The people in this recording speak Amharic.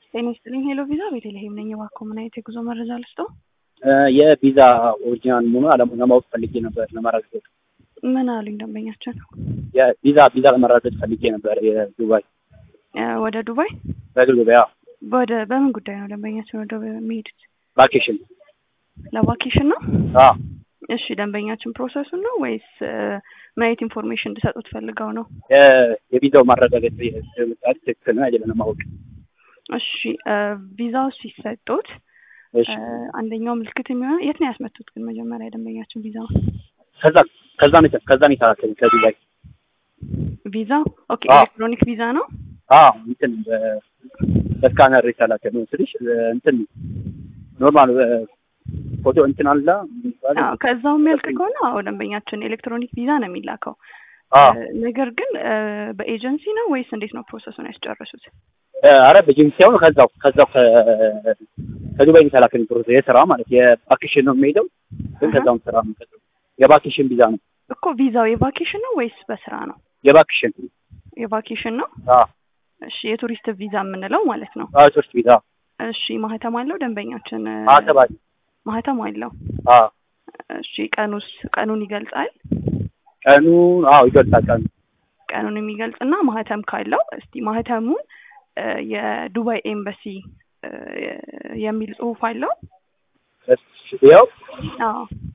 ጤናይስጥልኝ ሄሎ ቪዛ ቤተልሔም ነኝ። እባክዎ ምን አይነት የጉዞ መረጃ ልስጥዎ? የቪዛ ኦሪጂናል መሆኑ አለመሆኑን ለማወቅ ፈልጌ ነበር ለማረጋገጥ። ምን አሉኝ ደንበኛችን? የቪዛ ለማረጋገጥ ፈልጌ ነበር የዱባይ ወደ ዱባይ በዱባይ ወደ በምን ጉዳይ ነው ደንበኛችን ወደ የሚሄዱት? ቫኬሽን ለቫኬሽን ነው? አዎ። እሺ ደንበኛችን ፕሮሰሱን ነው ወይስ ምን አይነት ኢንፎርሜሽን እንድሰጡት ፈልገው ነው? የቪዛው ማረጋገጥ ትክክል ነው አይደለም ለማወቅ። እሺ ቪዛው ሲሰጡት አንደኛው ምልክት የሚሆነው የት ነው ያስመጡት ግን መጀመሪያ ደንበኛችን ቪዛው? ከዛ ነው የተላከልኝ ከዱባይ። ቪዛው ኦኬ ኤሌክትሮኒክ ቪዛ ነው? አዎ እንትን በስካነር የተላከልኝ ስልሽ እንትን ኖርማል ፎቶ እንትን አለ። አዎ ከዛው የሚያልቅ ከሆነ አዎ ደንበኛችን ኤሌክትሮኒክ ቪዛ ነው የሚላከው። ነገር ግን በኤጀንሲ ነው ወይስ እንዴት ነው ፕሮሰሱን ያስጨረሱት? አረ በኤጀንሲ ነው። ከዛው ከዱባይ የተላከልኝ ፕሮሰስ የስራ ማለት የቫኬሽን ነው የሚሄደው ግን ከዛውም ስራ ነው የቫኬሽን ቪዛ ነው እኮ። ቪዛው የቫኬሽን ነው ወይስ በስራ ነው? የቫኬሽን ነው። አዎ እሺ የቱሪስት ቪዛ የምንለው ማለት ነው? አዎ ቱሪስት ቪዛ። እሺ ማህተም አለው ደንበኛችን? ማህተም አለው። አዎ። እሺ ቀኑን ይገልጻል? አዎ ይገልጻል። ቀኑን የሚገልጽና ማህተም ካለው እስቲ ማህተሙን የዱባይ ኤምባሲ የሚል ጽሁፍ አለው? ያው አዎ